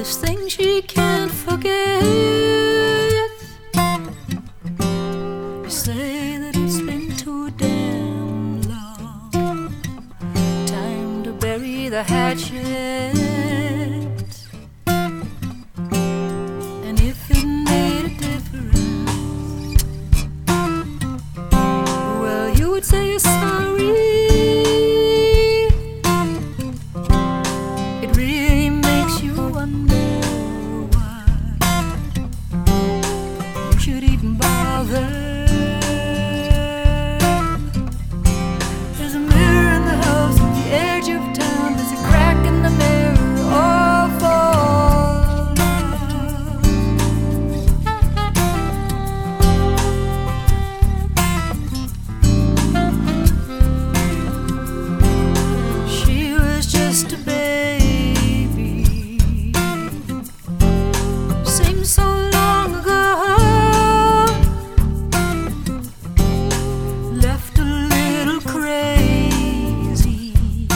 This thing she can't forget. You say that it's been too damn long. Time to bury the hatchet. And if it made a difference, well, you would say you're sorry. It really makes you wonder why you should even bother. There's a mirror in the house at the edge of town. There's a crack in the mirror, all for love. She was just a baby, seems so long ago. Left a little crazy,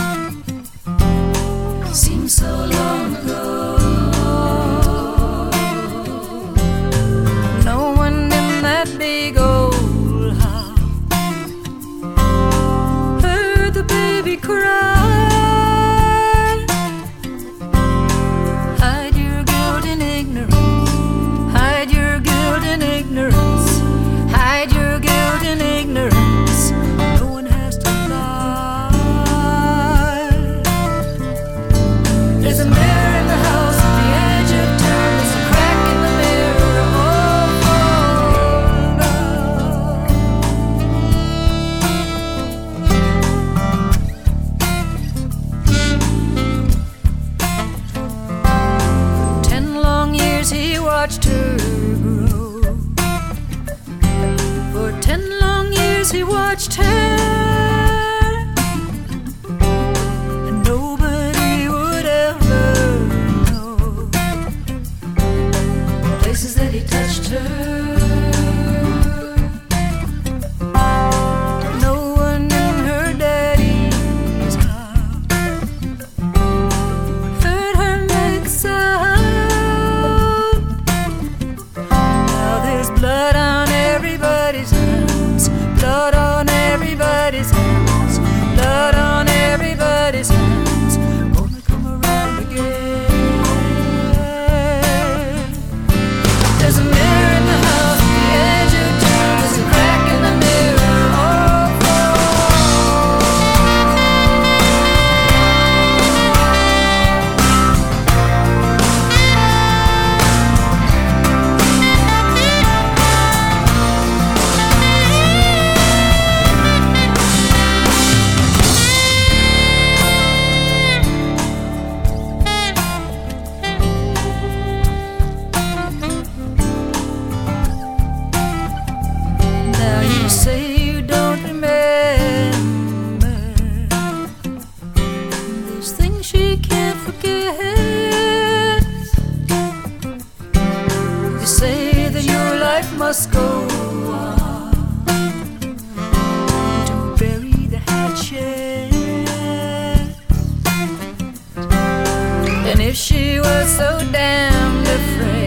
seems so long ago. No one in that big old house heard the baby cry. Hide your guilt in ignorance. Hide your guilt in ignorance. Hide your guilt in ignorance. No one has to lie. There's a mirror in the house at the edge of town. There's a crack in the mirror, all for 10 long years he watched her grow. For 10 long years he watched her, and nobody would ever know the places that he touched her. No one in her daddy's house heard her make a sound. Now there's blood on everybody's hands, blood on everybody's hands, blood on everybody's hands. Gonna come around again. There's a mirror in the house at the edge of town. There's a crack in the mirror, all for now you say you don't remember this thing she can't forget. You say that your life must go on to bury the hatchet. And if she was so damn different,